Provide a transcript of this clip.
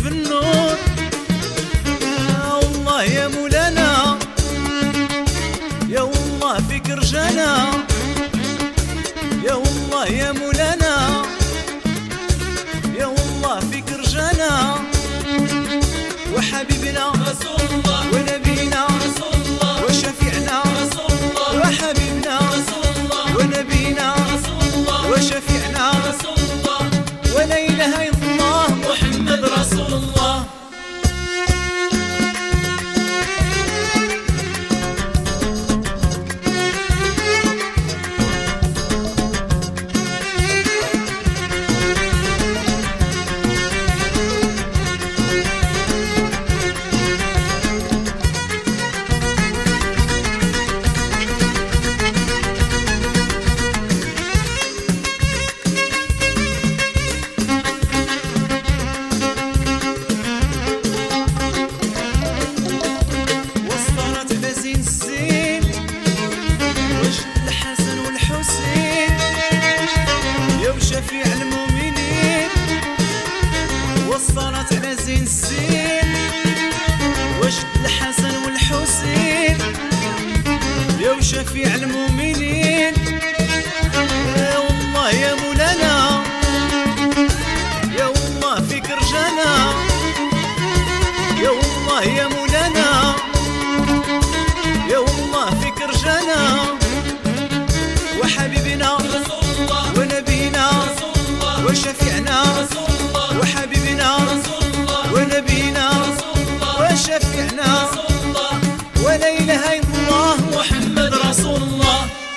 في النور. يا والله يا مولانا، يا والله فيك رجانا، يا والله يا مولانا، يا والله فيك رجانا. وحبيبنا رسول الله، ونبينا رسول الله، وشفيعنا رسول الله، وحبيبنا رسول الله، ونبينا رسول الله، وشفيعنا رسول الله، ولا إله إلا الله محمد رسول الله. شفيع المؤمنين، وصلت على زين السين وجد الحسن والحسين. يا وشفيع المؤمنين، يا والله يا مولانا، يا والله فيك رجانا، يا والله يا مولانا، يا والله فيك رجانا. وحبيبنا رسول الله، ونبينا رسول الله، وشفيعنا